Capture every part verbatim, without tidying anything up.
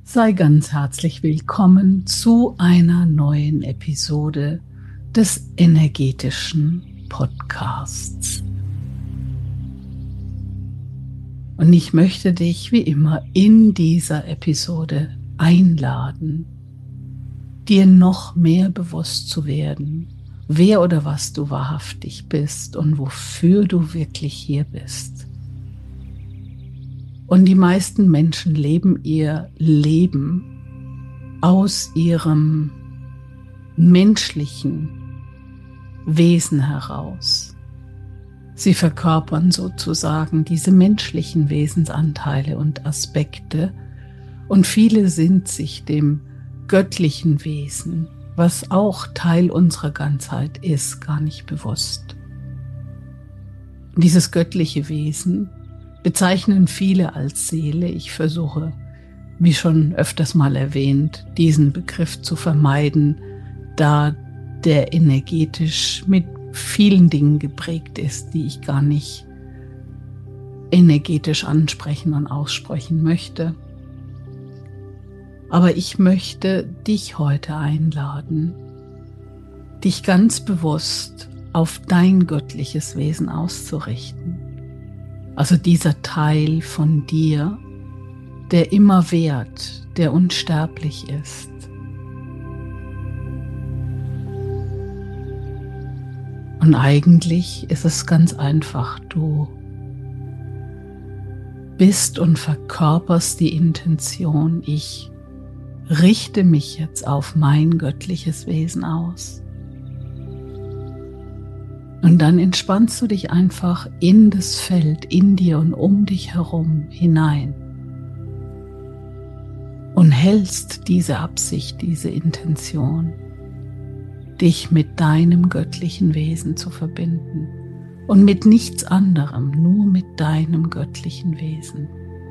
Sei ganz herzlich willkommen zu einer neuen Episode des energetischen Podcasts. Und ich möchte dich wie immer in dieser Episode einladen, dir noch mehr bewusst zu werden, wer oder was du wahrhaftig bist und wofür du wirklich hier bist. Und die meisten Menschen leben ihr Leben aus ihrem menschlichen Wesen heraus. Sie verkörpern sozusagen diese menschlichen Wesensanteile und Aspekte und viele sind sich dem göttlichen Wesen, was auch Teil unserer Ganzheit ist, gar nicht bewusst. Und dieses göttliche Wesen bezeichnen viele als Seele. Ich versuche, wie schon öfters mal erwähnt, diesen Begriff zu vermeiden, da der energetisch mit vielen Dingen geprägt ist, die ich gar nicht energetisch ansprechen und aussprechen möchte. Aber ich möchte dich heute einladen, dich ganz bewusst auf dein göttliches Wesen auszurichten. Also dieser Teil von dir, der immer währt, der unsterblich ist. Und eigentlich ist es ganz einfach, du bist und verkörperst die Intention, ich richte mich jetzt auf mein göttliches Wesen aus. Und dann entspannst du dich einfach in das Feld, in dir und um dich herum hinein und hältst diese Absicht, diese Intention, dich mit deinem göttlichen Wesen zu verbinden und mit nichts anderem, nur mit deinem göttlichen Wesen.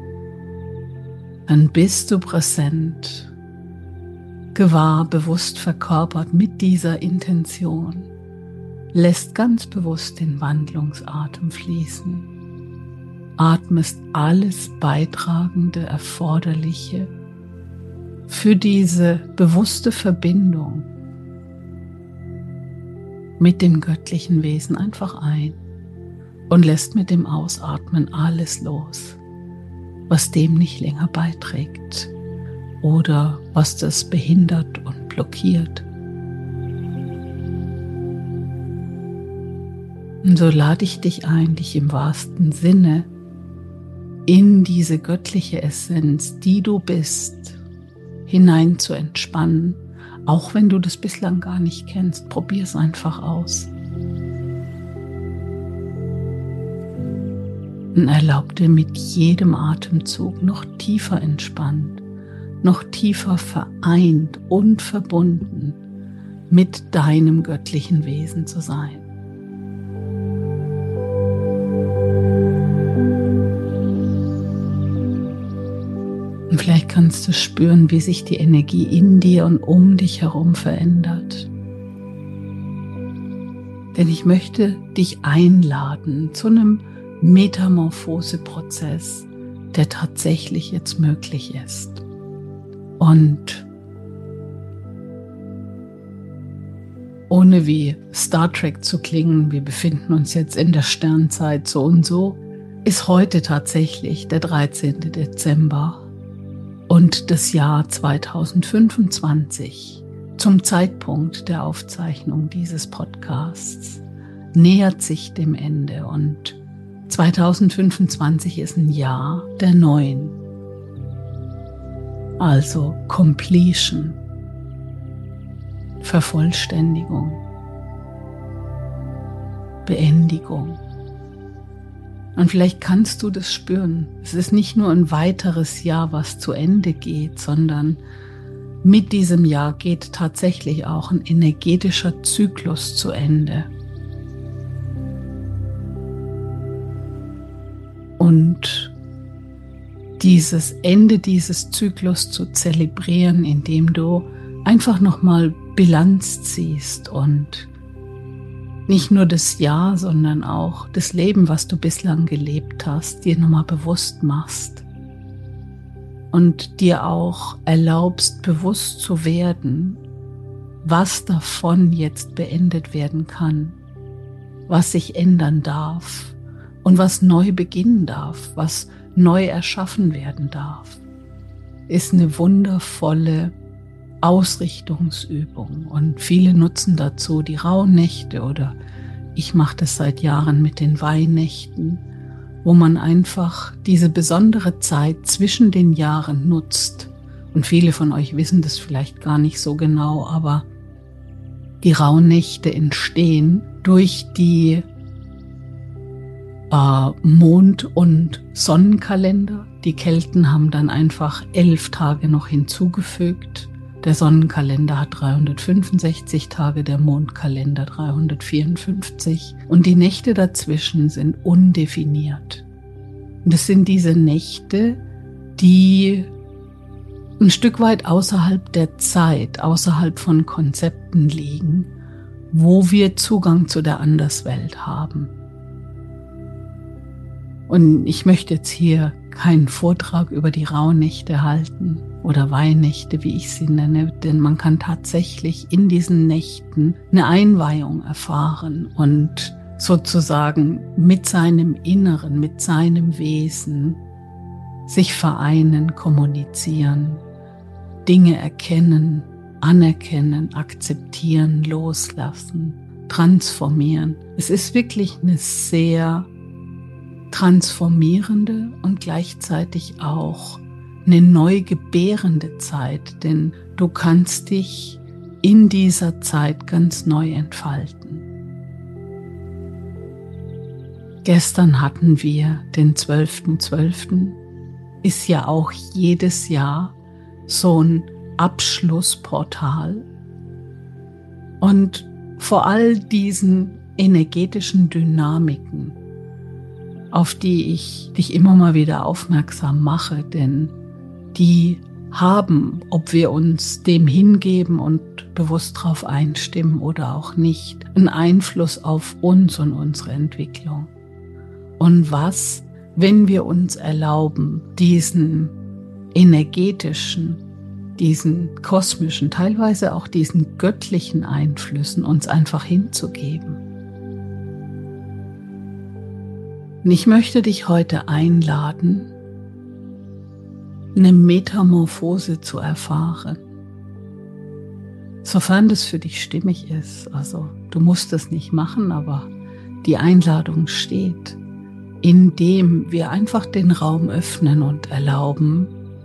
Dann bist du präsent, gewahr, bewusst verkörpert mit dieser Intention. Lässt ganz bewusst den Wandlungsatem fließen. Atmest alles Beitragende, Erforderliche für diese bewusste Verbindung mit dem göttlichen Wesen einfach ein und lässt mit dem Ausatmen alles los, was dem nicht länger beiträgt oder was das behindert und blockiert. Und so lade ich dich ein, dich im wahrsten Sinne in diese göttliche Essenz, die du bist, hinein zu entspannen, auch wenn du das bislang gar nicht kennst. Probier es einfach aus. Und erlaub dir mit jedem Atemzug noch tiefer entspannt, noch tiefer vereint und verbunden mit deinem göttlichen Wesen zu sein. Und vielleicht kannst du spüren, wie sich die Energie in dir und um dich herum verändert. Denn ich möchte dich einladen zu einem Metamorphoseprozess, der tatsächlich jetzt möglich ist. Und ohne wie Star Trek zu klingen, wir befinden uns jetzt in der Sternzeit so und so, ist heute tatsächlich der dreizehnte Dezember. Und das Jahr zweitausendfünfundzwanzig, zum Zeitpunkt der Aufzeichnung dieses Podcasts, nähert sich dem Ende. Und zweitausendfünfundzwanzig ist ein Jahr der Neuen. Also Completion, Vervollständigung, Beendigung. Und vielleicht kannst du das spüren. Es ist nicht nur ein weiteres Jahr, was zu Ende geht, sondern mit diesem Jahr geht tatsächlich auch ein energetischer Zyklus zu Ende. Und dieses Ende dieses Zyklus zu zelebrieren, indem du einfach nochmal Bilanz ziehst und nicht nur das Jahr, sondern auch das Leben, was du bislang gelebt hast, dir nochmal bewusst machst. und dir auch erlaubst, bewusst zu werden, was davon jetzt beendet werden kann, was sich ändern darf und was neu beginnen darf, was neu erschaffen werden darf, ist eine wundervolle Ausrichtungsübung. Und viele nutzen dazu die Rauhnächte oder ich mache das seit Jahren mit den Weihnächten, wo man einfach diese besondere Zeit zwischen den Jahren nutzt. Und viele von euch wissen das vielleicht gar nicht so genau, aber die Rauhnächte entstehen durch die äh, Mond- und Sonnenkalender. Die Kelten haben dann einfach elf Tage noch hinzugefügt. Der Sonnenkalender hat dreihundertfünfundsechzig Tage, der Mondkalender dreihundertvierundfünfzig und die Nächte dazwischen sind undefiniert. Und es sind diese Nächte, die ein Stück weit außerhalb der Zeit, außerhalb von Konzepten liegen, wo wir Zugang zu der Anderswelt haben. Und ich möchte jetzt hier keinen Vortrag über die Rauhnächte halten oder Weihnächte, wie ich sie nenne, denn man kann tatsächlich in diesen Nächten eine Einweihung erfahren und sozusagen mit seinem Inneren, mit seinem Wesen sich vereinen, kommunizieren, Dinge erkennen, anerkennen, akzeptieren, loslassen, transformieren. Es ist wirklich eine sehr transformierende und gleichzeitig auch eine neu gebärende Zeit, denn du kannst dich in dieser Zeit ganz neu entfalten. Gestern hatten wir den zwölften zwölften Ist ja auch jedes Jahr so ein Abschlussportal. Und vor all diesen energetischen Dynamiken, auf die ich dich immer mal wieder aufmerksam mache, denn die haben, ob wir uns dem hingeben und bewusst darauf einstimmen oder auch nicht, einen Einfluss auf uns und unsere Entwicklung. Und was, wenn wir uns erlauben, diesen energetischen, diesen kosmischen, teilweise auch diesen göttlichen Einflüssen uns einfach hinzugeben? Und ich möchte dich heute einladen, eine Metamorphose zu erfahren. Sofern das für dich stimmig ist, also du musst es nicht machen, aber die Einladung steht, indem wir einfach den Raum öffnen und erlauben,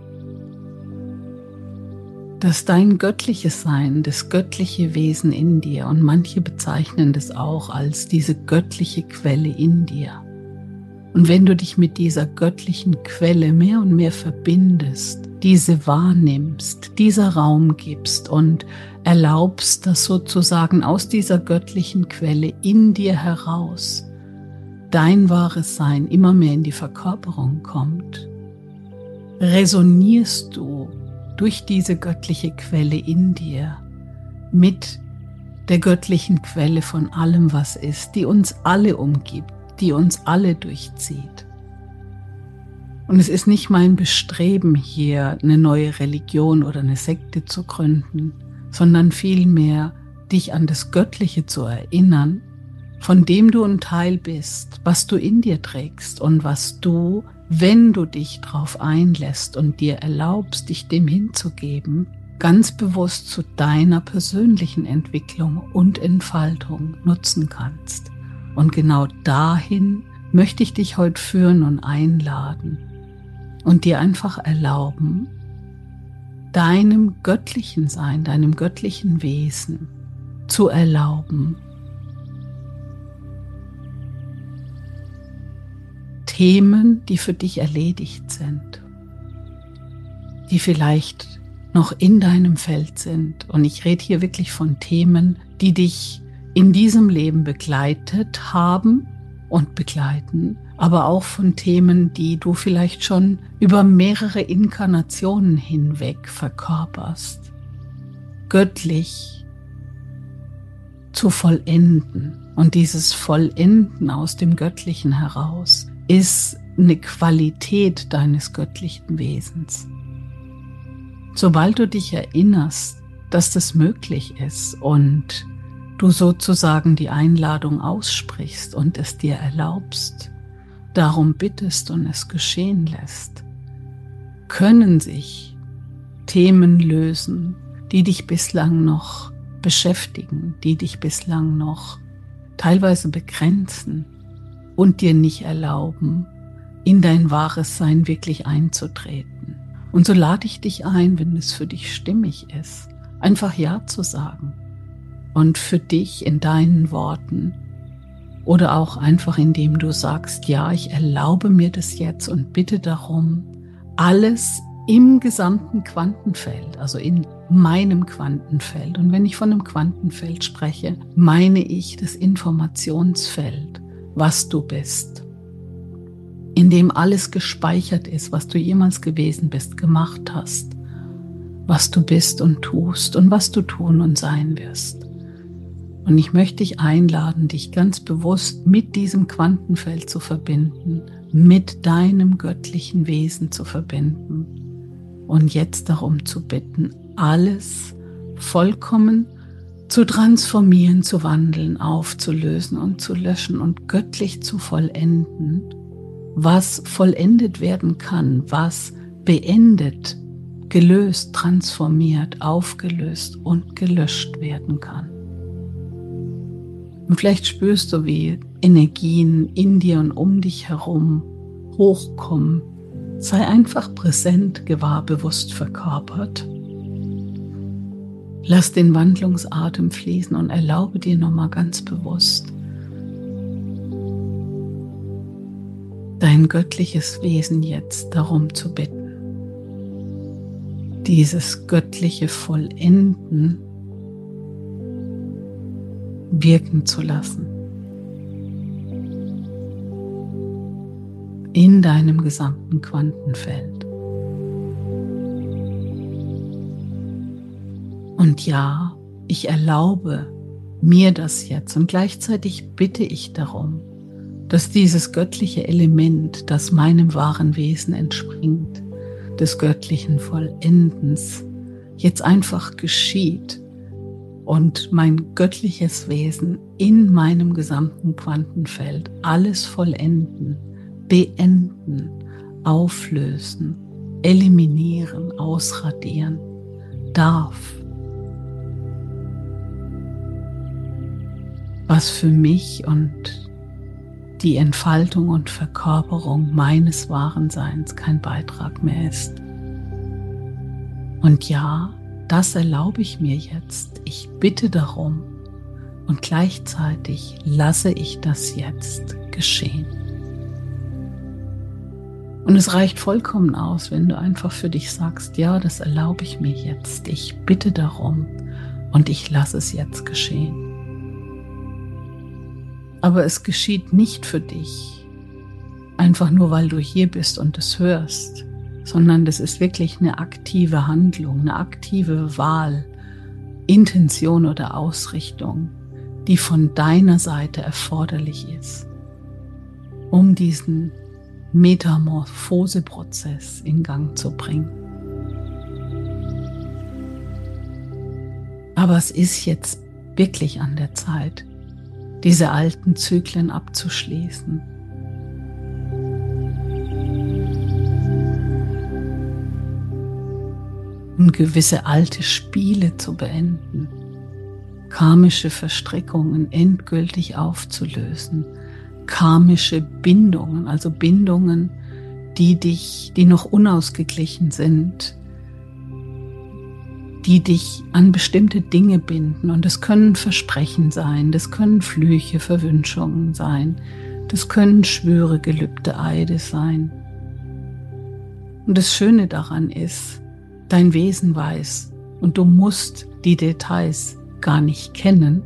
dass dein göttliches Sein, das göttliche Wesen in dir, und manche bezeichnen das auch als diese göttliche Quelle in dir. Und wenn du dich mit dieser göttlichen Quelle mehr und mehr verbindest, diese wahrnimmst, dieser Raum gibst und erlaubst, dass sozusagen aus dieser göttlichen Quelle in dir heraus dein wahres Sein immer mehr in die Verkörperung kommt, resonierst du durch diese göttliche Quelle in dir mit der göttlichen Quelle von allem, was ist, die uns alle umgibt, die uns alle durchzieht. Und es ist nicht mein Bestreben, hier eine neue Religion oder eine Sekte zu gründen, sondern vielmehr dich an das Göttliche zu erinnern, von dem du ein Teil bist, was du in dir trägst und was du, wenn du dich darauf einlässt und dir erlaubst, dich dem hinzugeben, ganz bewusst zu deiner persönlichen Entwicklung und Entfaltung nutzen kannst. Und genau dahin möchte ich dich heute führen und einladen und dir einfach erlauben, deinem göttlichen Sein, deinem göttlichen Wesen zu erlauben, Themen, die für dich erledigt sind, die vielleicht noch in deinem Feld sind. Und ich rede hier wirklich von Themen, die dich in diesem Leben begleitet haben und begleiten, aber auch von Themen, die du vielleicht schon über mehrere Inkarnationen hinweg verkörperst, göttlich zu vollenden. Und dieses Vollenden aus dem Göttlichen heraus ist eine Qualität deines göttlichen Wesens. Sobald du dich erinnerst, dass das möglich ist und du sozusagen die Einladung aussprichst und es dir erlaubst, darum bittest und es geschehen lässt, können sich Themen lösen, die dich bislang noch beschäftigen, die dich bislang noch teilweise begrenzen und dir nicht erlauben, in dein wahres Sein wirklich einzutreten. Und so lade ich dich ein, wenn es für dich stimmig ist, einfach Ja zu sagen und für dich in deinen Worten oder auch einfach indem du sagst, ja, ich erlaube mir das jetzt und bitte darum, alles im gesamten Quantenfeld, also in meinem Quantenfeld. Und wenn ich von einem Quantenfeld spreche, meine ich das Informationsfeld, was du bist, in dem alles gespeichert ist, was du jemals gewesen bist, gemacht hast, was du bist und tust und was du tun und sein wirst. Und ich möchte dich einladen, dich ganz bewusst mit diesem Quantenfeld zu verbinden, mit deinem göttlichen Wesen zu verbinden und jetzt darum zu bitten, alles vollkommen zu transformieren, zu wandeln, aufzulösen und zu löschen und göttlich zu vollenden, was vollendet werden kann, was beendet, gelöst, transformiert, aufgelöst und gelöscht werden kann. Und vielleicht spürst du, wie Energien in dir und um dich herum hochkommen. Sei einfach präsent, gewahr, bewusst verkörpert. Lass den Wandlungsatem fließen und erlaube dir nochmal ganz bewusst, dein göttliches Wesen jetzt darum zu bitten, dieses göttliche Vollenden wirken zu lassen in deinem gesamten Quantenfeld. Und ja, ich erlaube mir das jetzt und gleichzeitig bitte ich darum, dass dieses göttliche Element, das meinem wahren Wesen entspringt, des göttlichen Vollendens, jetzt einfach geschieht und mein göttliches Wesen in meinem gesamten Quantenfeld alles vollenden, beenden, auflösen, eliminieren, ausradieren darf. Was für mich und die Entfaltung und Verkörperung meines wahren Seins kein Beitrag mehr ist. Und ja, das erlaube ich mir jetzt. Ich bitte darum und gleichzeitig lasse ich das jetzt geschehen. Und es reicht vollkommen aus, wenn du einfach für dich sagst, ja, das erlaube ich mir jetzt. Ich bitte darum und ich lasse es jetzt geschehen. Aber es geschieht nicht für dich, einfach nur weil du hier bist und es hörst, sondern das ist wirklich eine aktive Handlung, eine aktive Wahl, Intention oder Ausrichtung, die von deiner Seite erforderlich ist, um diesen Metamorphoseprozess in Gang zu bringen. Aber es ist jetzt wirklich an der Zeit, diese alten Zyklen abzuschließen. Und gewisse alte Spiele zu beenden, karmische Verstrickungen endgültig aufzulösen, karmische Bindungen, also Bindungen, die dich, die noch unausgeglichen sind, die dich an bestimmte Dinge binden. Und das können Versprechen sein, das können Flüche, Verwünschungen sein, das können Schwüre, Gelübde, Eide sein. Und das Schöne daran ist, dein Wesen weiß und du musst die Details gar nicht kennen,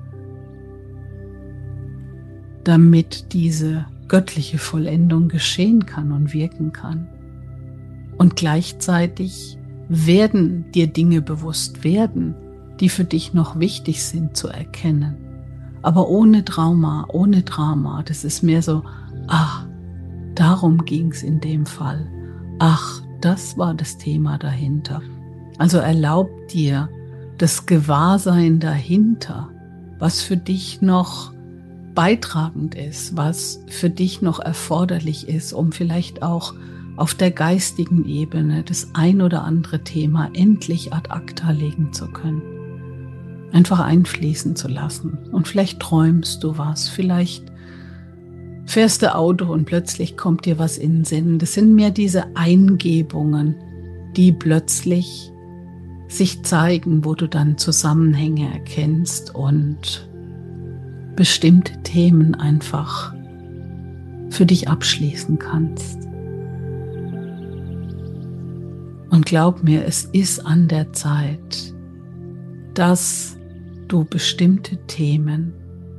damit diese göttliche Vollendung geschehen kann und wirken kann. Und gleichzeitig werden dir Dinge bewusst werden, die für dich noch wichtig sind zu erkennen. Aber ohne Trauma, ohne Drama. Das ist mehr so, ach, darum ging es in dem Fall. Ach, das war das Thema dahinter. Also erlaub dir das Gewahrsein dahinter, was für dich noch beitragend ist, was für dich noch erforderlich ist, um vielleicht auch auf der geistigen Ebene das ein oder andere Thema endlich ad acta legen zu können. Einfach einfließen zu lassen. Und vielleicht träumst du was, vielleicht fährst du Auto und plötzlich kommt dir was in den Sinn. Das sind mehr diese Eingebungen, die plötzlich sich zeigen, wo du dann Zusammenhänge erkennst und bestimmte Themen einfach für dich abschließen kannst. Und glaub mir, es ist an der Zeit, dass du bestimmte Themen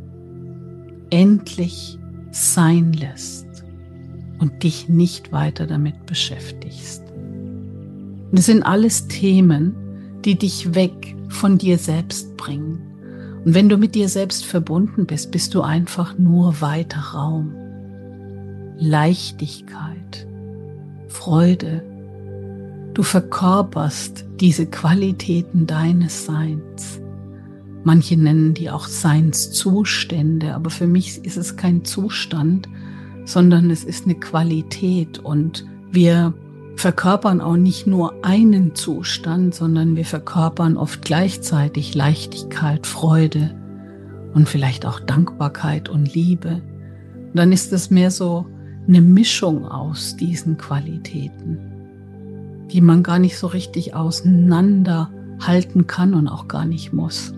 endlich sein lässt und dich nicht weiter damit beschäftigst. Das sind alles Themen, die dich weg von dir selbst bringen. Und wenn du mit dir selbst verbunden bist, bist du einfach nur weiter Raum, Leichtigkeit, Freude. Du verkörperst diese Qualitäten deines Seins. Manche nennen die auch Seinszustände, aber für mich ist es kein Zustand, sondern es ist eine Qualität. Und wir verkörpern auch nicht nur einen Zustand, sondern wir verkörpern oft gleichzeitig Leichtigkeit, Freude und vielleicht auch Dankbarkeit und Liebe. Und dann ist es mehr so eine Mischung aus diesen Qualitäten, die man gar nicht so richtig auseinanderhalten kann und auch gar nicht muss.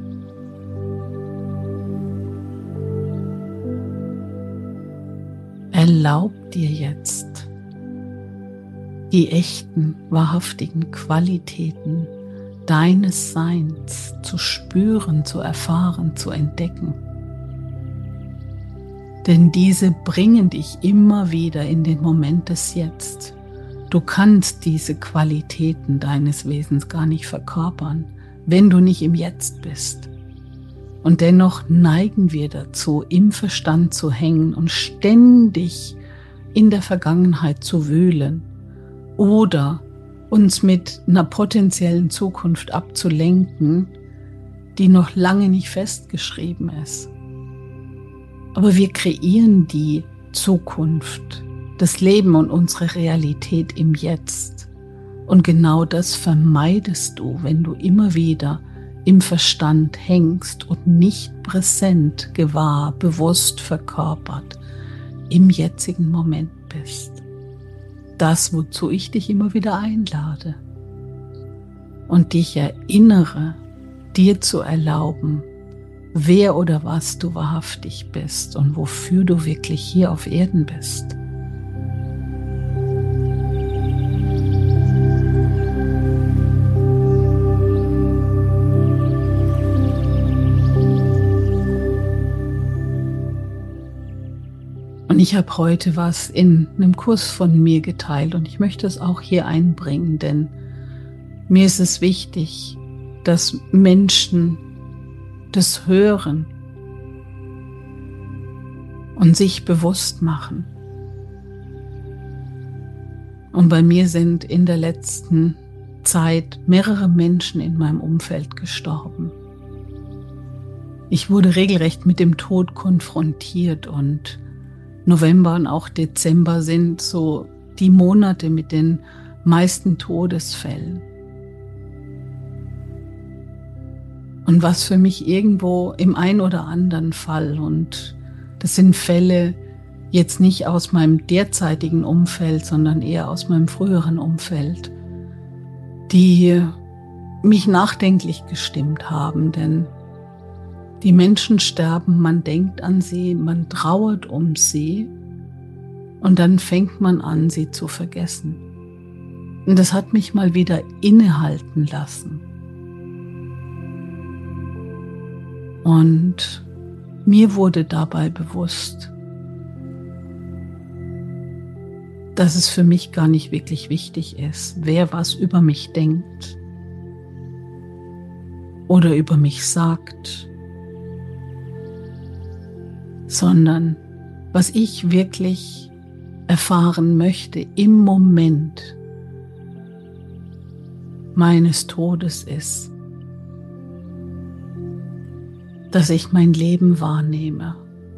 Erlaub dir jetzt, die echten, wahrhaftigen Qualitäten deines Seins zu spüren, zu erfahren, zu entdecken. Denn diese bringen dich immer wieder in den Moment des Jetzt. Du kannst diese Qualitäten deines Wesens gar nicht verkörpern, wenn du nicht im Jetzt bist. Und dennoch neigen wir dazu, im Verstand zu hängen und ständig in der Vergangenheit zu wühlen oder uns mit einer potenziellen Zukunft abzulenken, die noch lange nicht festgeschrieben ist. Aber wir kreieren die Zukunft, das Leben und unsere Realität im Jetzt. Und genau das vermeidest du, wenn du immer wieder im Verstand hängst und nicht präsent, gewahr, bewusst verkörpert im jetzigen Moment bist. Das, wozu ich dich immer wieder einlade und dich erinnere, dir zu erlauben, wer oder was du wahrhaftig bist und wofür du wirklich hier auf Erden bist. Und ich habe heute was in einem Kurs von mir geteilt und ich möchte es auch hier einbringen, denn mir ist es wichtig, dass Menschen das hören und sich bewusst machen. Und bei mir sind in der letzten Zeit mehrere Menschen in meinem Umfeld gestorben. Ich wurde regelrecht mit dem Tod konfrontiert und November und auch Dezember sind so die Monate mit den meisten Todesfällen. Und was für mich irgendwo im ein oder anderen Fall, und das sind Fälle jetzt nicht aus meinem derzeitigen Umfeld, sondern eher aus meinem früheren Umfeld, die mich nachdenklich gestimmt haben, denn die Menschen sterben, man denkt an sie, man trauert um sie und dann fängt man an, sie zu vergessen. Und das hat mich mal wieder innehalten lassen. Und mir wurde dabei bewusst, dass es für mich gar nicht wirklich wichtig ist, wer was über mich denkt oder über mich sagt, sondern was ich wirklich erfahren möchte im Moment, meines Todes ist, dass ich mein Leben wahrnehme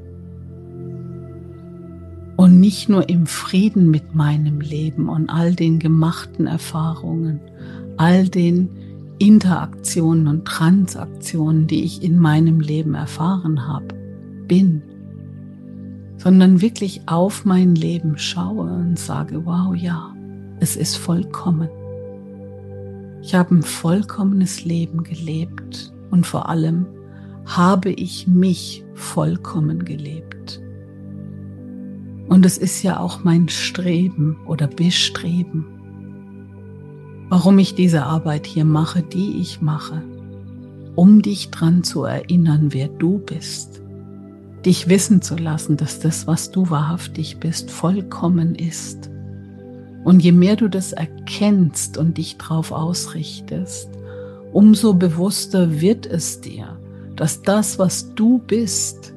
und nicht nur im Frieden mit meinem Leben und all den gemachten Erfahrungen, all den Interaktionen und Transaktionen, die ich in meinem Leben erfahren habe, bin, sondern wirklich auf mein Leben schaue und sage, wow, ja, es ist vollkommen. Ich habe ein vollkommenes Leben gelebt und vor allem habe ich mich vollkommen gelebt. Und es ist ja auch mein Streben oder Bestreben, warum ich diese Arbeit hier mache, die ich mache, um dich dran zu erinnern, wer du bist, dich wissen zu lassen, dass das, was du wahrhaftig bist, vollkommen ist. Und je mehr du das erkennst und dich darauf ausrichtest, umso bewusster wird es dir, dass das, was du bist,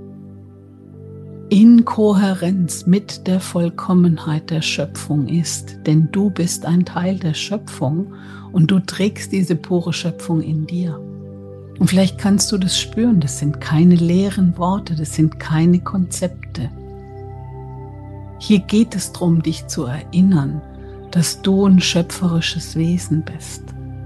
in Kohärenz mit der Vollkommenheit der Schöpfung ist. Denn du bist ein Teil der Schöpfung und du trägst diese pure Schöpfung in dir. Und vielleicht kannst du das spüren, das sind keine leeren Worte, das sind keine Konzepte. Hier geht es darum, dich zu erinnern, dass du ein schöpferisches Wesen bist.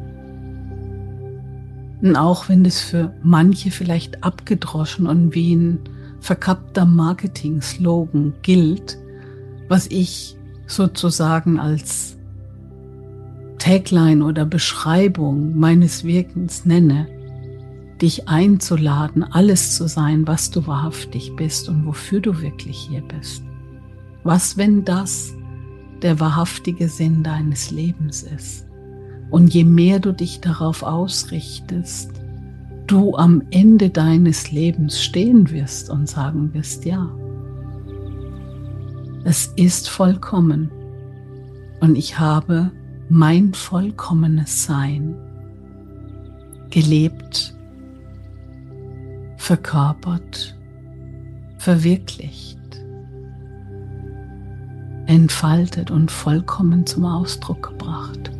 Und auch wenn das für manche vielleicht abgedroschen und wie ein verkappter Marketing-Slogan gilt, was ich sozusagen als Tagline oder Beschreibung meines Wirkens nenne, dich einzuladen, alles zu sein, was du wahrhaftig bist und wofür du wirklich hier bist. Was, wenn das der wahrhaftige Sinn deines Lebens ist? Und je mehr du dich darauf ausrichtest, du am Ende deines Lebens stehen wirst und sagen wirst, ja, es ist vollkommen und ich habe mein vollkommenes Sein gelebt, verkörpert, verwirklicht, entfaltet und vollkommen zum Ausdruck gebracht.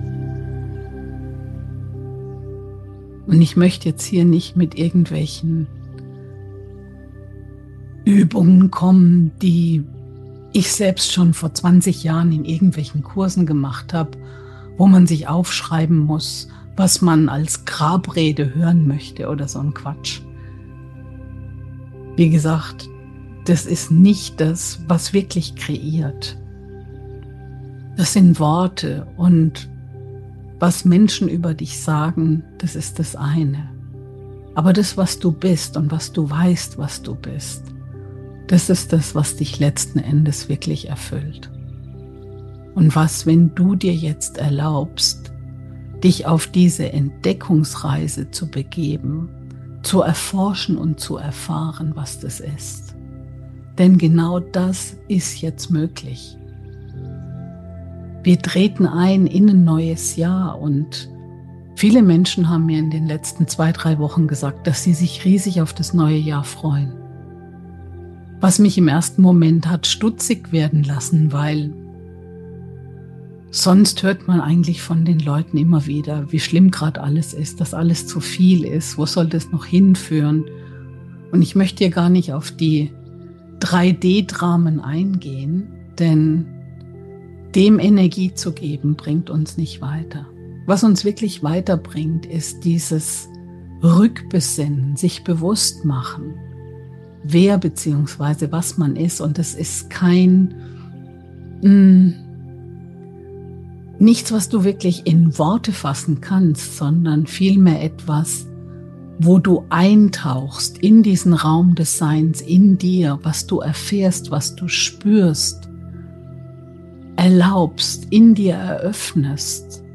Und ich möchte jetzt hier nicht mit irgendwelchen Übungen kommen, die ich selbst schon vor zwanzig Jahren in irgendwelchen Kursen gemacht habe, wo man sich aufschreiben muss, was man als Grabrede hören möchte oder so ein Quatsch. Wie gesagt, das ist nicht das, was wirklich kreiert. Das sind Worte und was Menschen über dich sagen, das ist das eine. Aber das, was du bist und was du weißt, was du bist, das ist das, was dich letzten Endes wirklich erfüllt. Und was, wenn du dir jetzt erlaubst, dich auf diese Entdeckungsreise zu begeben, zu erforschen und zu erfahren, was das ist. Denn genau das ist jetzt möglich. Wir treten ein in ein neues Jahr und viele Menschen haben mir in den letzten zwei, drei Wochen gesagt, dass sie sich riesig auf das neue Jahr freuen. Was mich im ersten Moment hat stutzig werden lassen, weil sonst hört man eigentlich von den Leuten immer wieder, wie schlimm gerade alles ist, dass alles zu viel ist, wo soll das noch hinführen? Und ich möchte hier gar nicht auf die drei D-Dramen eingehen, denn dem Energie zu geben, bringt uns nicht weiter. Was uns wirklich weiterbringt, ist dieses Rückbesinnen, sich bewusst machen, wer bzw. was man ist. Und es ist kein, mh, nichts, was du wirklich in Worte fassen kannst, sondern vielmehr etwas, wo du eintauchst in diesen Raum des Seins, in dir, was du erfährst, was du spürst, erlaubst, in dir eröffnest,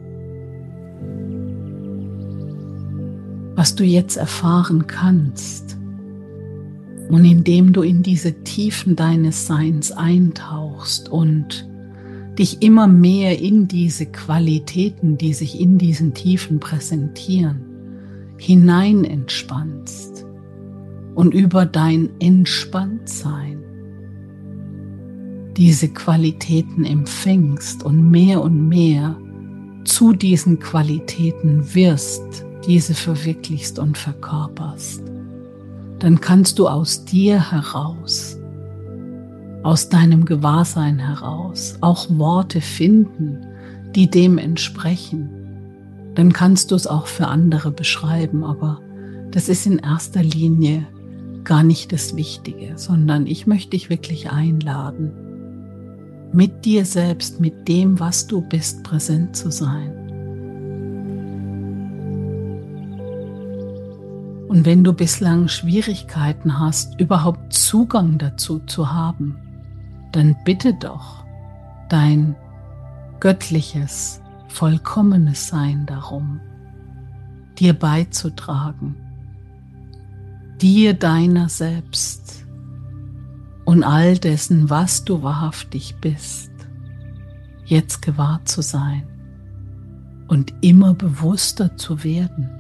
was du jetzt erfahren kannst. Und indem du in diese Tiefen deines Seins eintauchst und dich immer mehr in diese Qualitäten, die sich in diesen Tiefen präsentieren, hinein entspannst und über dein Entspanntsein diese Qualitäten empfängst und mehr und mehr zu diesen Qualitäten wirst, diese verwirklichst und verkörperst, dann kannst du aus dir heraus, aus deinem Gewahrsein heraus, auch Worte finden, die dem entsprechen. Dann kannst du es auch für andere beschreiben, aber das ist in erster Linie gar nicht das Wichtige, sondern ich möchte dich wirklich einladen, mit dir selbst, mit dem, was du bist, präsent zu sein. Und wenn du bislang Schwierigkeiten hast, überhaupt Zugang dazu zu haben, dann bitte doch dein göttliches, vollkommenes Sein darum, dir beizutragen, dir deiner selbst und all dessen, was du wahrhaftig bist, jetzt gewahr zu sein und immer bewusster zu werden.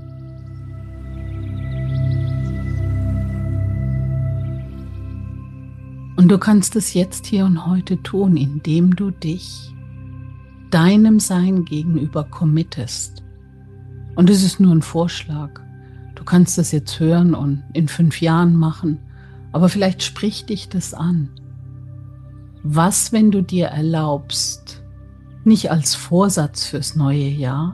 Und du kannst es jetzt hier und heute tun, indem du dich deinem Sein gegenüber committest. Und es ist nur ein Vorschlag. Du kannst das jetzt hören und in fünf Jahren machen, aber vielleicht spricht dich das an. Was, wenn du dir erlaubst, nicht als Vorsatz fürs neue Jahr,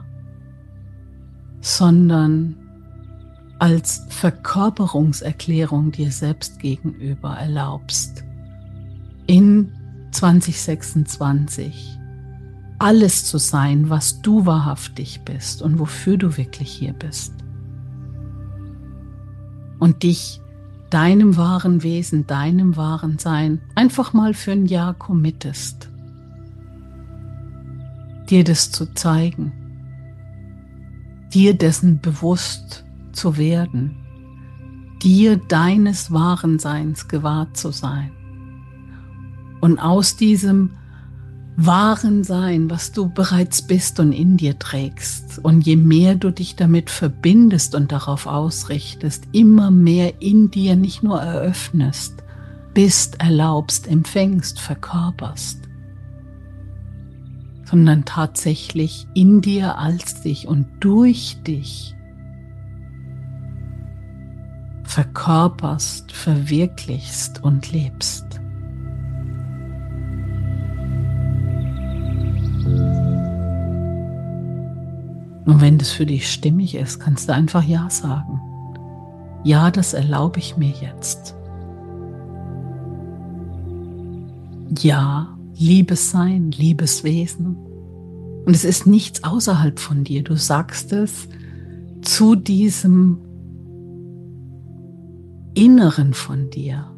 sondern als Verkörperungserklärung dir selbst gegenüber erlaubst, in zwanzig sechsundzwanzig alles zu sein, was du wahrhaftig bist und wofür du wirklich hier bist. Und dich deinem wahren Wesen, deinem wahren Sein einfach mal für ein Jahr committest, dir das zu zeigen, dir dessen bewusst zu werden, dir deines wahren Seins gewahr zu sein. Und aus diesem wahren Sein, was du bereits bist und in dir trägst, und je mehr du dich damit verbindest und darauf ausrichtest, immer mehr in dir nicht nur eröffnest, bist, erlaubst, empfängst, verkörperst, sondern tatsächlich in dir als dich und durch dich verkörperst, verwirklichst und lebst. Und wenn das für dich stimmig ist, kannst du einfach Ja sagen. Ja, das erlaube ich mir jetzt. Ja, liebes Sein, liebes Wesen. Und es ist nichts außerhalb von dir. Du sagst es zu diesem Inneren von dir,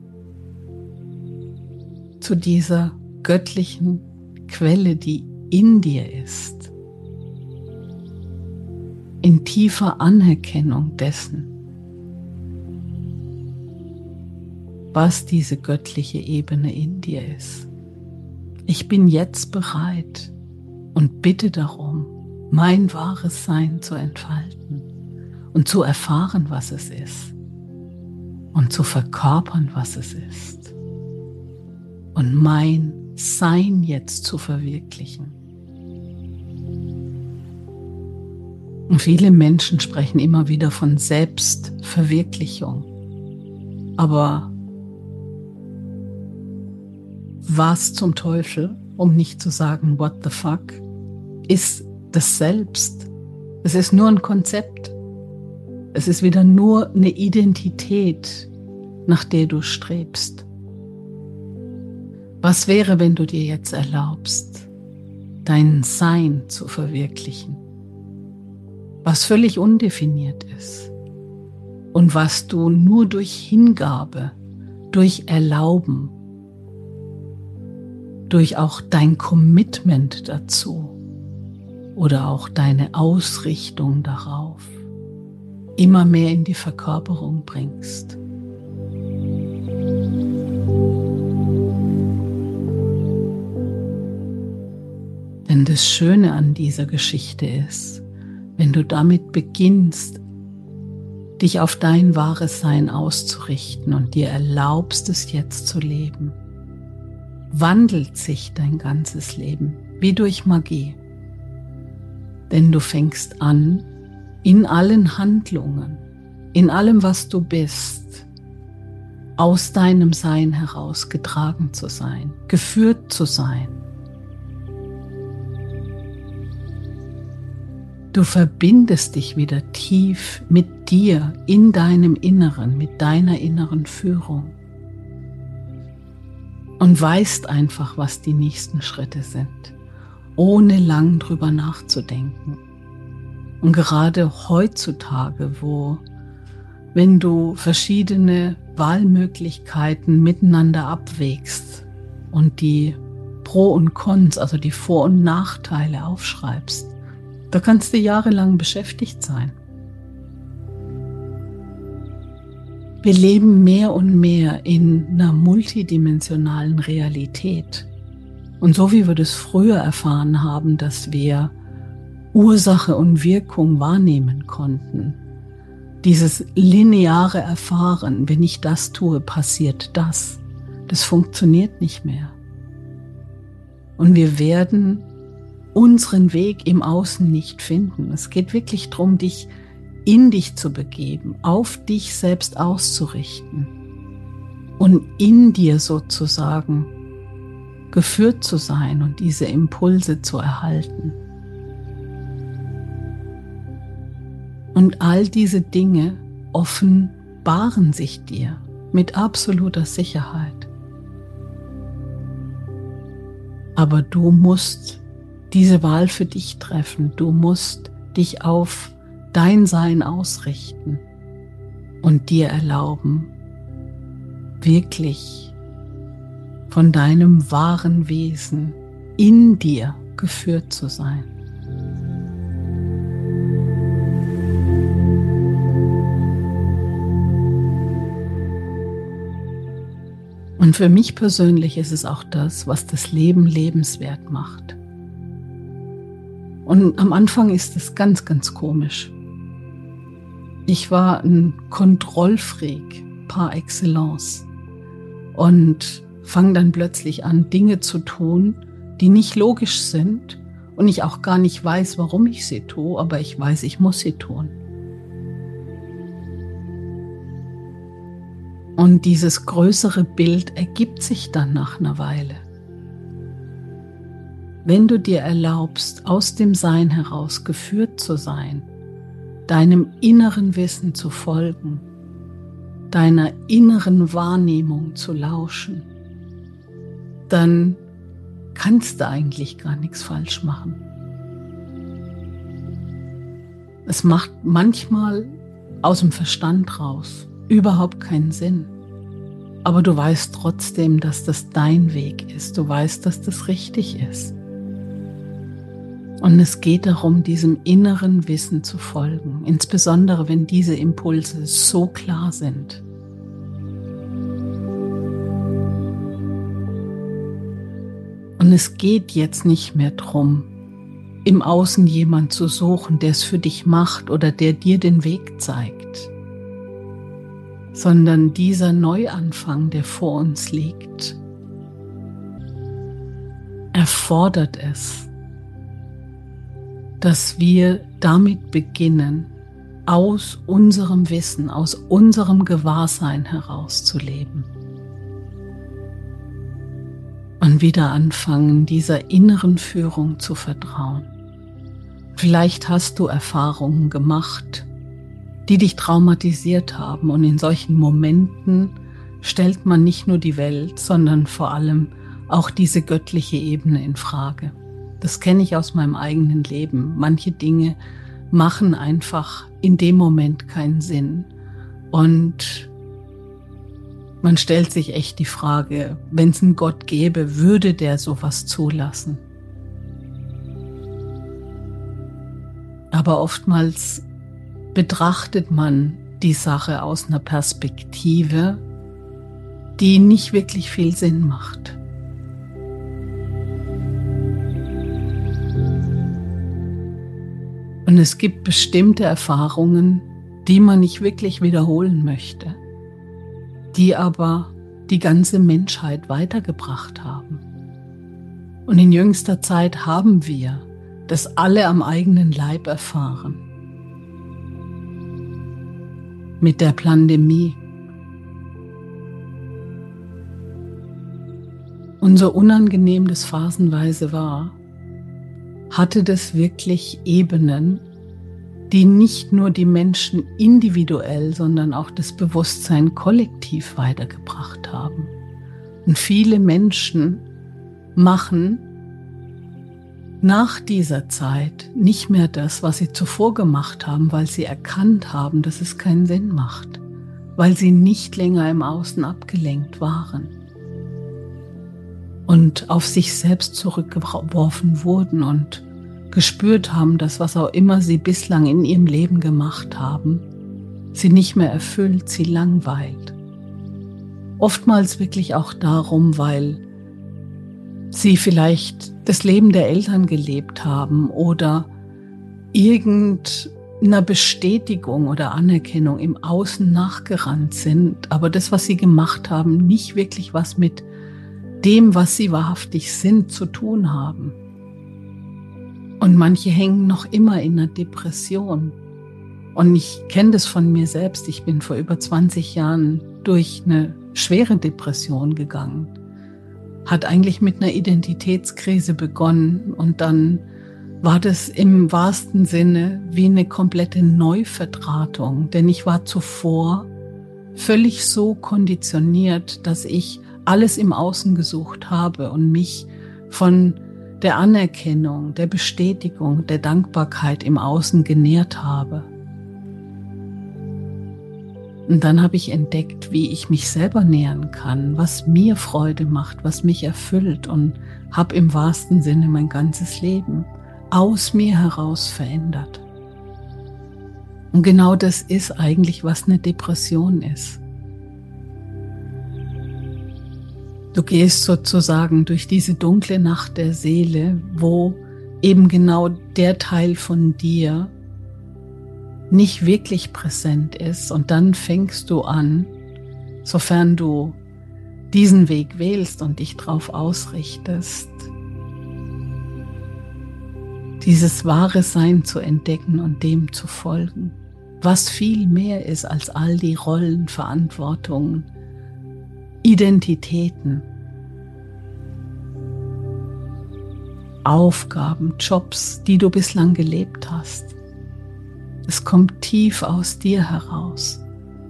zu dieser göttlichen Quelle, die in dir ist. In tiefer Anerkennung dessen, was diese göttliche Ebene in dir ist. Ich bin jetzt bereit und bitte darum, mein wahres Sein zu entfalten und zu erfahren, was es ist und zu verkörpern, was es ist und mein Sein jetzt zu verwirklichen. Und viele Menschen sprechen immer wieder von Selbstverwirklichung. Aber was zum Teufel, um nicht zu sagen what the fuck, ist das Selbst? Es ist nur ein Konzept. Es ist wieder nur eine Identität, nach der du strebst. Was wäre, wenn du dir jetzt erlaubst, dein Sein zu verwirklichen? Was völlig undefiniert ist und was du nur durch Hingabe, durch Erlauben, durch auch dein Commitment dazu oder auch deine Ausrichtung darauf immer mehr in die Verkörperung bringst. Denn das Schöne an dieser Geschichte ist, wenn du damit beginnst, dich auf dein wahres Sein auszurichten und dir erlaubst, es jetzt zu leben, wandelt sich dein ganzes Leben wie durch Magie. Denn du fängst an, in allen Handlungen, in allem, was du bist, aus deinem Sein heraus getragen zu sein, geführt zu sein. Du verbindest dich wieder tief mit dir, in deinem Inneren, mit deiner inneren Führung und weißt einfach, was die nächsten Schritte sind, ohne lang drüber nachzudenken. Und gerade heutzutage, wo, wenn du verschiedene Wahlmöglichkeiten miteinander abwägst und die Pro und Cons, also die Vor- und Nachteile aufschreibst, da kannst du jahrelang beschäftigt sein. Wir leben mehr und mehr in einer multidimensionalen Realität. Und so wie wir das früher erfahren haben, dass wir Ursache und Wirkung wahrnehmen konnten, dieses lineare Erfahren, wenn ich das tue, passiert das, das funktioniert nicht mehr. Und wir werden unseren Weg im Außen nicht finden. Es geht wirklich darum, dich in dich zu begeben, auf dich selbst auszurichten und in dir sozusagen geführt zu sein und diese Impulse zu erhalten. Und all diese Dinge offenbaren sich dir mit absoluter Sicherheit. Aber du musst diese Wahl für dich treffen. Du musst dich auf dein Sein ausrichten und dir erlauben, wirklich von deinem wahren Wesen in dir geführt zu sein. Und für mich persönlich ist es auch das, was das Leben lebenswert macht. Und am Anfang ist es ganz, ganz komisch. Ich war ein Kontrollfreak par excellence und fange dann plötzlich an, Dinge zu tun, die nicht logisch sind und ich auch gar nicht weiß, warum ich sie tue, aber ich weiß, ich muss sie tun. Und dieses größere Bild ergibt sich dann nach einer Weile. Wenn du dir erlaubst, aus dem Sein heraus geführt zu sein, deinem inneren Wissen zu folgen, deiner inneren Wahrnehmung zu lauschen, dann kannst du eigentlich gar nichts falsch machen. Es macht manchmal aus dem Verstand raus überhaupt keinen Sinn. Aber du weißt trotzdem, dass das dein Weg ist. Du weißt, dass das richtig ist. Und es geht darum, diesem inneren Wissen zu folgen, insbesondere wenn diese Impulse so klar sind. Und es geht jetzt nicht mehr darum, im Außen jemand zu suchen, der es für dich macht oder der dir den Weg zeigt, sondern dieser Neuanfang, der vor uns liegt, erfordert es, dass wir damit beginnen, aus unserem Wissen, aus unserem Gewahrsein heraus zu leben. Und wieder anfangen, dieser inneren Führung zu vertrauen. Vielleicht hast du Erfahrungen gemacht, die dich traumatisiert haben. Und in solchen Momenten stellt man nicht nur die Welt, sondern vor allem auch diese göttliche Ebene in Frage. Das kenne ich aus meinem eigenen Leben. Manche Dinge machen einfach in dem Moment keinen Sinn. Und man stellt sich echt die Frage, wenn es einen Gott gäbe, würde der sowas zulassen? Aber oftmals betrachtet man die Sache aus einer Perspektive, die nicht wirklich viel Sinn macht. Und es gibt bestimmte Erfahrungen, die man nicht wirklich wiederholen möchte, die aber die ganze Menschheit weitergebracht haben. Und in jüngster Zeit haben wir das alle am eigenen Leib erfahren. Mit der Pandemie. Und so unangenehm das phasenweise war, hatte das wirklich Ebenen, die nicht nur die Menschen individuell, sondern auch das Bewusstsein kollektiv weitergebracht haben. Und viele Menschen machen nach dieser Zeit nicht mehr das, was sie zuvor gemacht haben, weil sie erkannt haben, dass es keinen Sinn macht, weil sie nicht länger im Außen abgelenkt waren und auf sich selbst zurückgeworfen wurden und gespürt haben, dass was auch immer sie bislang in ihrem Leben gemacht haben, sie nicht mehr erfüllt, sie langweilt. Oftmals wirklich auch darum, weil sie vielleicht das Leben der Eltern gelebt haben oder irgendeiner Bestätigung oder Anerkennung im Außen nachgerannt sind, aber das, was sie gemacht haben, nicht wirklich was mit dem, was sie wahrhaftig sind, zu tun haben. Und manche hängen noch immer in einer Depression. Und ich kenne das von mir selbst. Ich bin vor über zwanzig Jahren durch eine schwere Depression gegangen. Hat eigentlich mit einer Identitätskrise begonnen und dann war das im wahrsten Sinne wie eine komplette Neuverdrahtung. Denn ich war zuvor völlig so konditioniert, dass ich alles im Außen gesucht habe und mich von der Anerkennung, der Bestätigung, der Dankbarkeit im Außen genährt habe. Und dann habe ich entdeckt, wie ich mich selber nähern kann, was mir Freude macht, was mich erfüllt und habe im wahrsten Sinne mein ganzes Leben aus mir heraus verändert. Und genau das ist eigentlich, was eine Depression ist. Du gehst sozusagen durch diese dunkle Nacht der Seele, wo eben genau der Teil von dir nicht wirklich präsent ist. Und dann fängst du an, sofern du diesen Weg wählst und dich darauf ausrichtest, dieses wahre Sein zu entdecken und dem zu folgen, was viel mehr ist als all die Rollen, Verantwortungen, Identitäten, Aufgaben, Jobs, die du bislang gelebt hast. Es kommt tief aus dir heraus.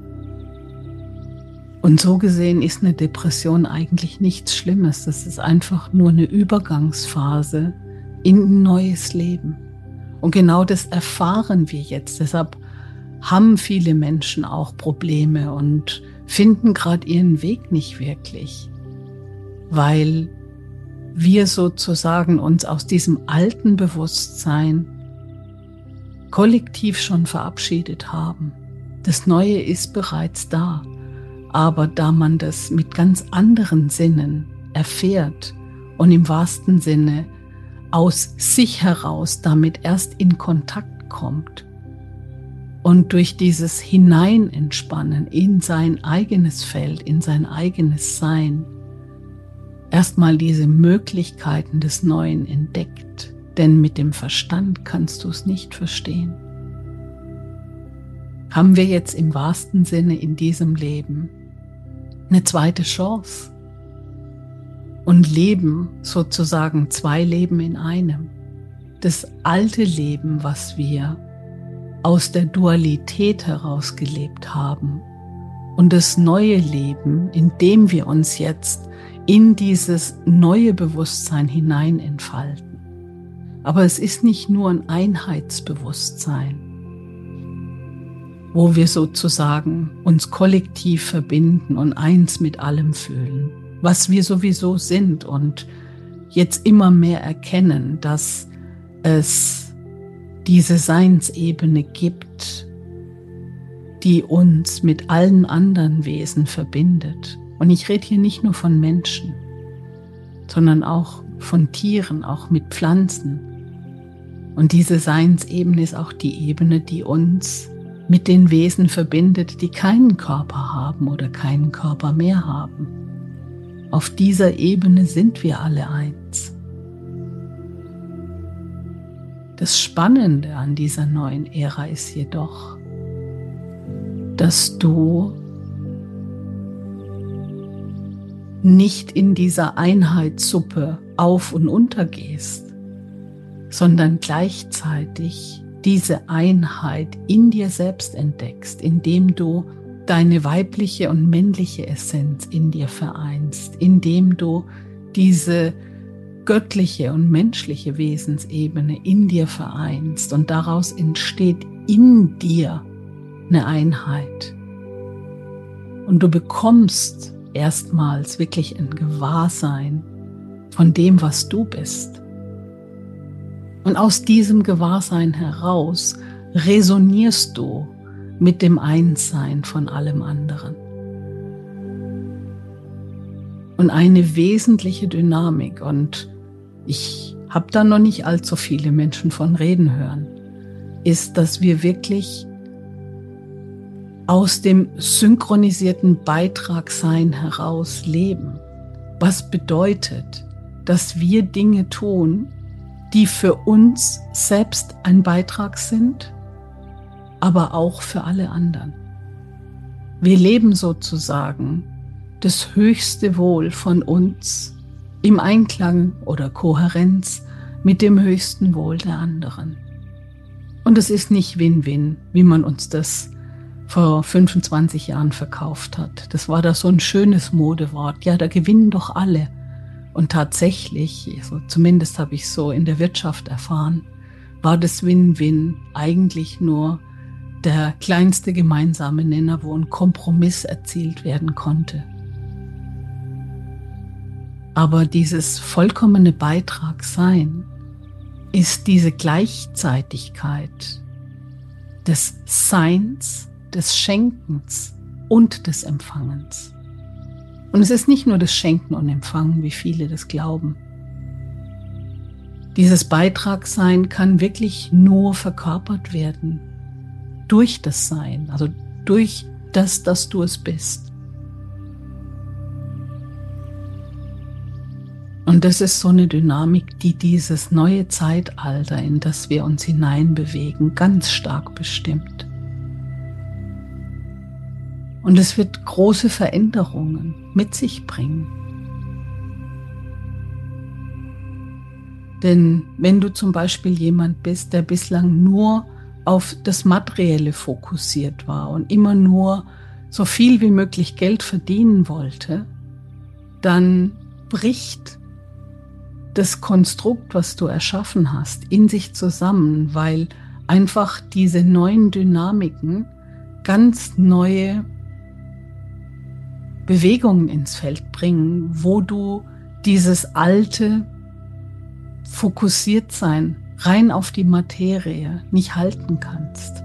Und so gesehen ist eine Depression eigentlich nichts Schlimmes. Das ist einfach nur eine Übergangsphase in ein neues Leben. Und genau das erfahren wir jetzt. Deshalb haben viele Menschen auch Probleme und finden gerade ihren Weg nicht wirklich, weil wir sozusagen uns aus diesem alten Bewusstsein kollektiv schon verabschiedet haben. Das Neue ist bereits da, aber da man das mit ganz anderen Sinnen erfährt und im wahrsten Sinne aus sich heraus damit erst in Kontakt kommt und durch dieses Hineinentspannen in sein eigenes Feld, in sein eigenes Sein, erstmal diese Möglichkeiten des Neuen entdeckt, denn mit dem Verstand kannst du es nicht verstehen. Haben wir jetzt im wahrsten Sinne in diesem Leben eine zweite Chance und leben sozusagen zwei Leben in einem. Das alte Leben, was wir aus der Dualität heraus gelebt haben, und das neue Leben, in dem wir uns jetzt in dieses neue Bewusstsein hinein entfalten. Aber es ist nicht nur ein Einheitsbewusstsein, wo wir sozusagen uns kollektiv verbinden und eins mit allem fühlen, was wir sowieso sind und jetzt immer mehr erkennen, dass es diese Seinsebene gibt, die uns mit allen anderen Wesen verbindet. Und ich rede hier nicht nur von Menschen, sondern auch von Tieren, auch mit Pflanzen. Und diese Seinsebene ist auch die Ebene, die uns mit den Wesen verbindet, die keinen Körper haben oder keinen Körper mehr haben. Auf dieser Ebene sind wir alle eins. Das Spannende an dieser neuen Ära ist jedoch, dass du nicht in dieser Einheitssuppe auf und unter gehst, sondern gleichzeitig diese Einheit in dir selbst entdeckst, indem du deine weibliche und männliche Essenz in dir vereinst, indem du diese göttliche und menschliche Wesensebene in dir vereinst und daraus entsteht in dir eine Einheit. Und du bekommst erstmals wirklich ein Gewahrsein von dem, was du bist. Und aus diesem Gewahrsein heraus resonierst du mit dem Einssein von allem anderen. Und eine wesentliche Dynamik, und ich habe da noch nicht allzu viele Menschen von reden hören, ist, dass wir wirklich aus dem synchronisierten Beitragsein heraus leben. Was bedeutet, dass wir Dinge tun, die für uns selbst ein Beitrag sind, aber auch für alle anderen. Wir leben sozusagen das höchste Wohl von uns im Einklang oder Kohärenz mit dem höchsten Wohl der anderen. Und es ist nicht Win-Win, wie man uns das vor fünfundzwanzig Jahren verkauft hat. Das war da so ein schönes Modewort. Ja, da gewinnen doch alle. Und tatsächlich, also zumindest habe ich so in der Wirtschaft erfahren, war das Win-Win eigentlich nur der kleinste gemeinsame Nenner, wo ein Kompromiss erzielt werden konnte. Aber dieses vollkommene Beitragsein ist diese Gleichzeitigkeit des Seins, des Schenkens und des Empfangens. Und es ist nicht nur das Schenken und Empfangen, wie viele das glauben. Dieses Beitragsein kann wirklich nur verkörpert werden durch das Sein, also durch das, dass du es bist. Und das ist so eine Dynamik, die dieses neue Zeitalter, in das wir uns hineinbewegen, ganz stark bestimmt. Und es wird große Veränderungen mit sich bringen. Denn wenn du zum Beispiel jemand bist, der bislang nur auf das Materielle fokussiert war und immer nur so viel wie möglich Geld verdienen wollte, dann bricht das Konstrukt, was du erschaffen hast, in sich zusammen, weil einfach diese neuen Dynamiken ganz neue Bewegungen ins Feld bringen, wo du dieses alte Fokussiertsein rein auf die Materie nicht halten kannst.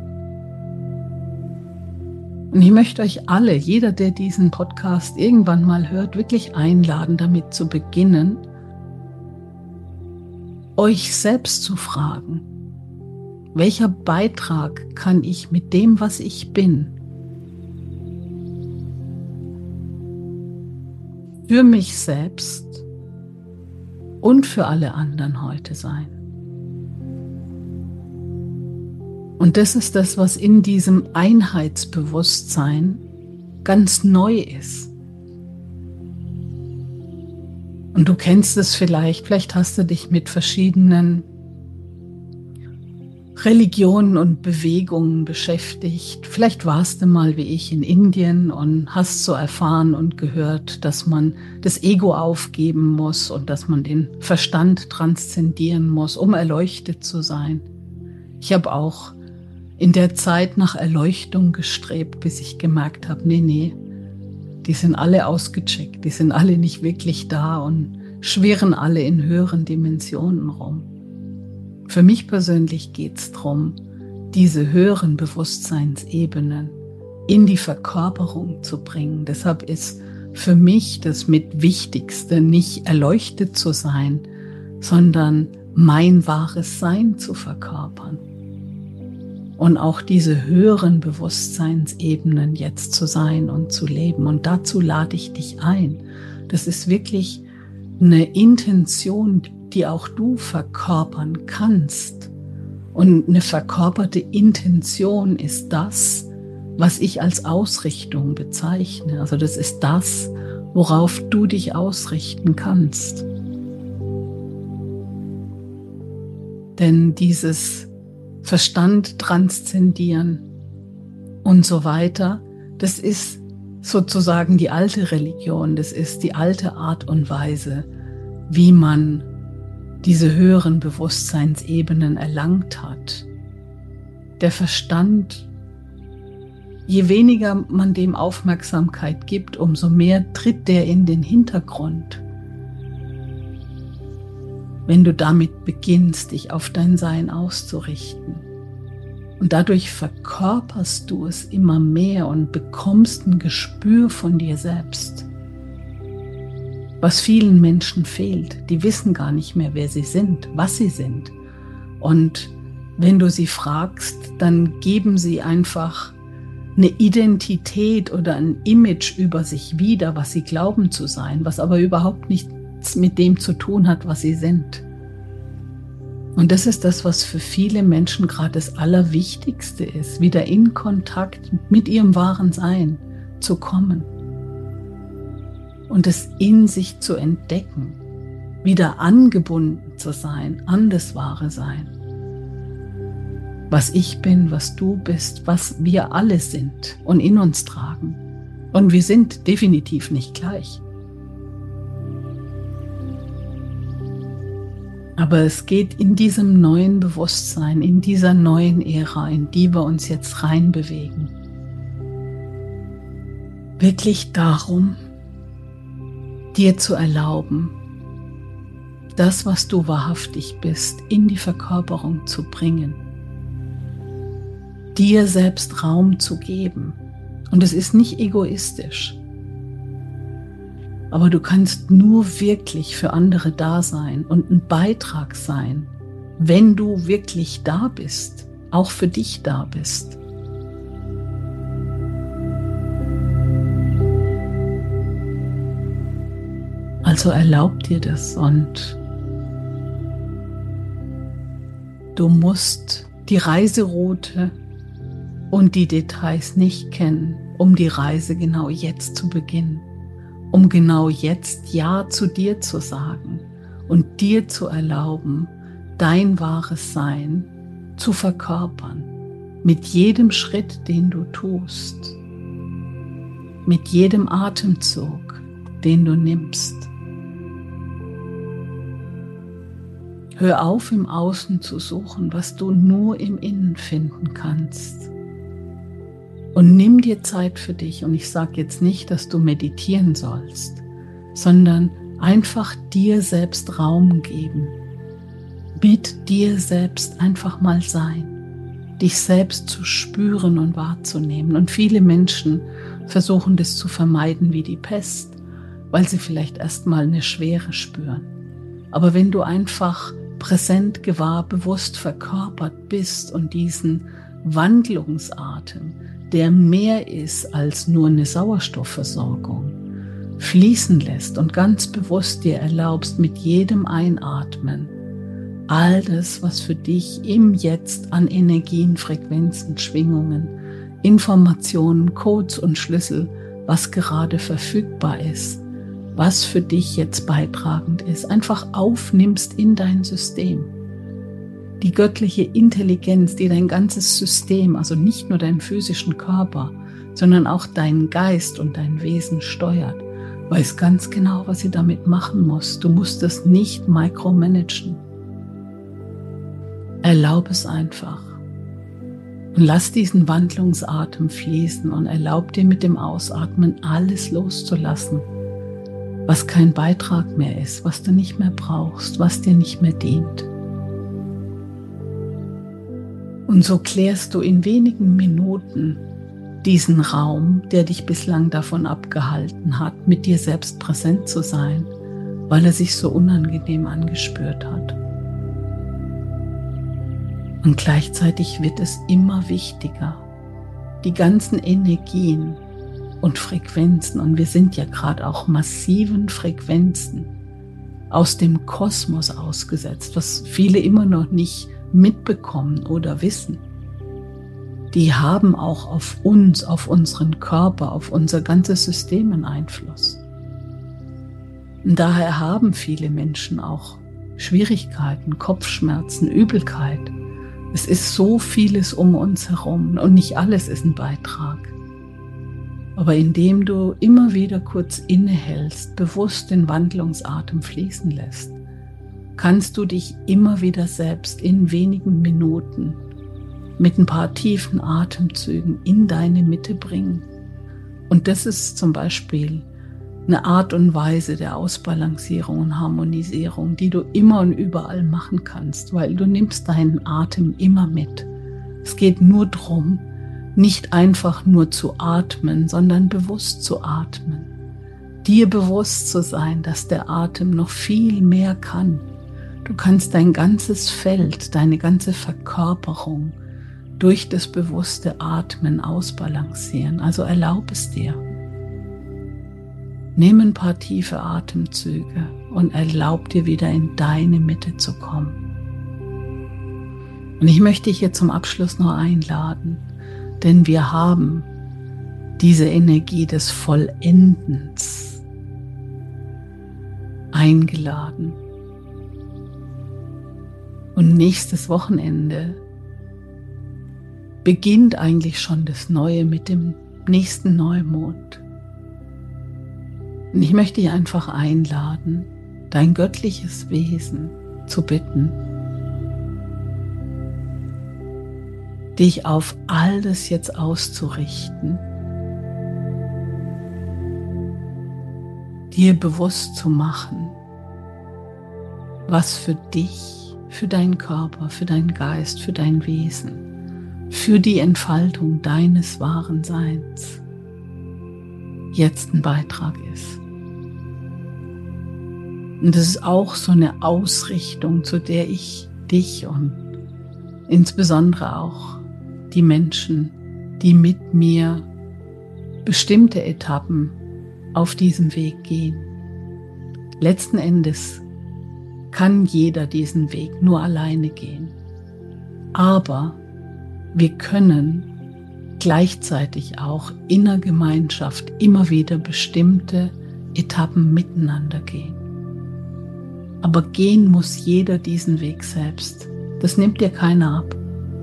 Und ich möchte euch alle, jeder, der diesen Podcast irgendwann mal hört, wirklich einladen, damit zu beginnen, euch selbst zu fragen, welcher Beitrag kann ich mit dem, was ich bin, für mich selbst und für alle anderen heute sein. Und das ist das, was in diesem Einheitsbewusstsein ganz neu ist. Und du kennst es vielleicht, vielleicht hast du dich mit verschiedenen Religionen und Bewegungen beschäftigt. Vielleicht warst du mal wie ich in Indien und hast so erfahren und gehört, dass man das Ego aufgeben muss und dass man den Verstand transzendieren muss, um erleuchtet zu sein. Ich habe auch in der Zeit nach Erleuchtung gestrebt, bis ich gemerkt habe, nee, nee, die sind alle ausgecheckt, die sind alle nicht wirklich da und schwirren alle in höheren Dimensionen rum. Für mich persönlich geht es darum, diese höheren Bewusstseinsebenen in die Verkörperung zu bringen. Deshalb ist für mich das mit Wichtigste nicht erleuchtet zu sein, sondern mein wahres Sein zu verkörpern. Und auch diese höheren Bewusstseinsebenen jetzt zu sein und zu leben. Und dazu lade ich dich ein. Das ist wirklich eine Intention, die auch du verkörpern kannst Und eine verkörperte Intention ist das, was ich als Ausrichtung bezeichne. Also das ist das, worauf du dich ausrichten kannst. Denn dieses Verstand transzendieren und so weiter, das ist sozusagen die alte Religion, das ist die alte Art und Weise, wie man diese höheren Bewusstseinsebenen erlangt hat. Der Verstand, je weniger man dem Aufmerksamkeit gibt, umso mehr tritt der in den Hintergrund. Wenn du damit beginnst, dich auf dein Sein auszurichten. Und dadurch verkörperst du es immer mehr und bekommst ein Gespür von dir selbst. Was vielen Menschen fehlt, die wissen gar nicht mehr, wer sie sind, was sie sind. Und wenn du sie fragst, dann geben sie einfach eine Identität oder ein Image über sich wieder, was sie glauben zu sein, was aber überhaupt nichts mit dem zu tun hat, was sie sind. Und das ist das, was für viele Menschen gerade das Allerwichtigste ist, wieder in Kontakt mit ihrem wahren Sein zu kommen und es in sich zu entdecken, wieder angebunden zu sein an das wahre Sein. Was ich bin, was du bist, was wir alle sind und in uns tragen. Und wir sind definitiv nicht gleich. Aber es geht in diesem neuen Bewusstsein, in dieser neuen Ära, in die wir uns jetzt reinbewegen, wirklich darum, dir zu erlauben, das, was du wahrhaftig bist, in die Verkörperung zu bringen, dir selbst Raum zu geben. Und es ist nicht egoistisch. Aber du kannst nur wirklich für andere da sein und ein Beitrag sein, wenn du wirklich da bist, auch für dich da bist. Also erlaub dir das und du musst die Reiseroute und die Details nicht kennen, um die Reise genau jetzt zu beginnen. Um genau jetzt Ja zu dir zu sagen und dir zu erlauben, dein wahres Sein zu verkörpern, mit jedem Schritt, den du tust, mit jedem Atemzug, den du nimmst. Hör auf, im Außen zu suchen, was du nur im Innen finden kannst. Und nimm dir Zeit für dich. Und ich sage jetzt nicht, dass du meditieren sollst, sondern einfach dir selbst Raum geben. Mit dir selbst einfach mal sein. Dich selbst zu spüren und wahrzunehmen. Und viele Menschen versuchen das zu vermeiden wie die Pest, weil sie vielleicht erstmal eine Schwere spüren. Aber wenn du einfach präsent, gewahr, bewusst verkörpert bist und diesen Wandlungsatem, der mehr ist als nur eine Sauerstoffversorgung, fließen lässt und ganz bewusst dir erlaubst, mit jedem Einatmen all das, was für dich im Jetzt an Energien, Frequenzen, Schwingungen, Informationen, Codes und Schlüssel, was gerade verfügbar ist, was für dich jetzt beitragend ist, einfach aufnimmst in dein System. Die göttliche Intelligenz, die dein ganzes System, also nicht nur deinen physischen Körper, sondern auch deinen Geist und dein Wesen steuert, weiß ganz genau, was sie damit machen muss. Du musst es nicht micromanagen. Erlaub es einfach und lass diesen Wandlungsatem fließen und erlaub dir mit dem Ausatmen alles loszulassen, was kein Beitrag mehr ist, was du nicht mehr brauchst, was dir nicht mehr dient. Und so klärst du in wenigen Minuten diesen Raum, der dich bislang davon abgehalten hat, mit dir selbst präsent zu sein, weil er sich so unangenehm angespürt hat. Und gleichzeitig wird es immer wichtiger, die ganzen Energien und Frequenzen, und wir sind ja gerade auch massiven Frequenzen aus dem Kosmos ausgesetzt, was viele immer noch nicht mitbekommen oder wissen, die haben auch auf uns, auf unseren Körper, auf unser ganzes System einen Einfluss. Und daher haben viele Menschen auch Schwierigkeiten, Kopfschmerzen, Übelkeit. Es ist so vieles um uns herum und nicht alles ist ein Beitrag. Aber indem du immer wieder kurz innehältst, bewusst den Wandlungsatem fließen lässt, kannst du dich immer wieder selbst in wenigen Minuten mit ein paar tiefen Atemzügen in deine Mitte bringen. Und das ist zum Beispiel eine Art und Weise der Ausbalancierung und Harmonisierung, die du immer und überall machen kannst, weil du nimmst deinen Atem immer mit. Es geht nur darum, nicht einfach nur zu atmen, sondern bewusst zu atmen. Dir bewusst zu sein, dass der Atem noch viel mehr kann. Du kannst dein ganzes Feld, deine ganze Verkörperung durch das bewusste Atmen ausbalancieren. Also erlaub es dir. Nimm ein paar tiefe Atemzüge und erlaub dir wieder in deine Mitte zu kommen. Und ich möchte dich hier zum Abschluss noch einladen, denn wir haben diese Energie des Vollendens eingeladen. Und nächstes Wochenende beginnt eigentlich schon das Neue mit dem nächsten Neumond. Und ich möchte dich einfach einladen, dein göttliches Wesen zu bitten, dich auf all das jetzt auszurichten, dir bewusst zu machen, was für dich, für deinen Körper, für deinen Geist, für dein Wesen, für die Entfaltung deines wahren Seins jetzt ein Beitrag ist. Und das ist auch so eine Ausrichtung, zu der ich dich und insbesondere auch die Menschen, die mit mir bestimmte Etappen auf diesem Weg gehen. Letzten Endes kann jeder diesen Weg nur alleine gehen. Aber wir können gleichzeitig auch in der Gemeinschaft immer wieder bestimmte Etappen miteinander gehen. Aber gehen muss jeder diesen Weg selbst. Das nimmt dir keiner ab.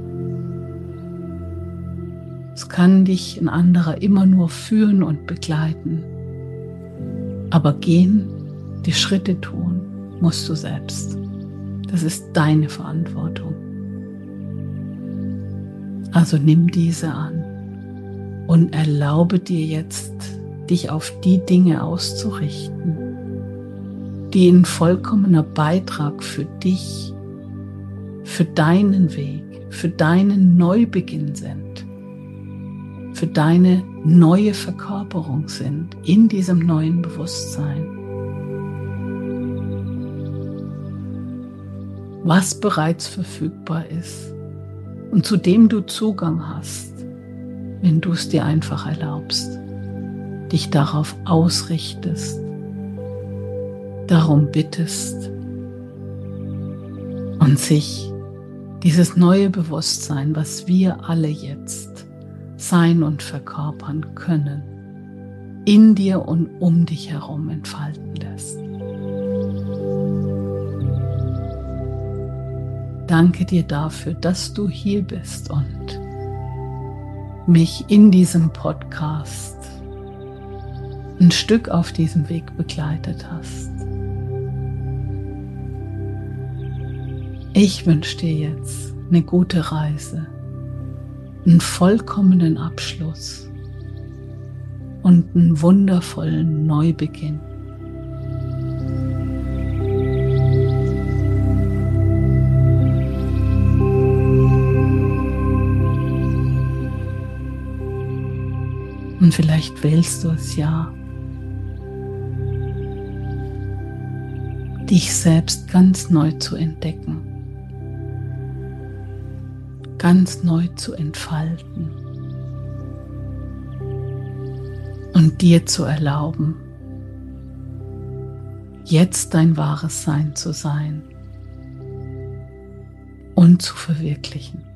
Es kann dich ein anderer immer nur führen und begleiten. Aber gehen, die Schritte tun, musst du selbst. Das ist deine Verantwortung. Also nimm diese an und erlaube dir jetzt, dich auf die Dinge auszurichten, die ein vollkommener Beitrag für dich, für deinen Weg, für deinen Neubeginn sind, für deine neue Verkörperung sind in diesem neuen Bewusstsein. Was bereits verfügbar ist und zu dem du Zugang hast, wenn du es dir einfach erlaubst, dich darauf ausrichtest, darum bittest und sich dieses neue Bewusstsein, was wir alle jetzt sein und verkörpern können, in dir und um dich herum entfalten lässt. Danke dir dafür, dass du hier bist und mich in diesem Podcast ein Stück auf diesem Weg begleitet hast. Ich wünsche dir jetzt eine gute Reise, einen vollkommenen Abschluss und einen wundervollen Neubeginn. Und vielleicht wählst du es ja, dich selbst ganz neu zu entdecken, ganz neu zu entfalten und dir zu erlauben, jetzt dein wahres Sein zu sein und zu verwirklichen.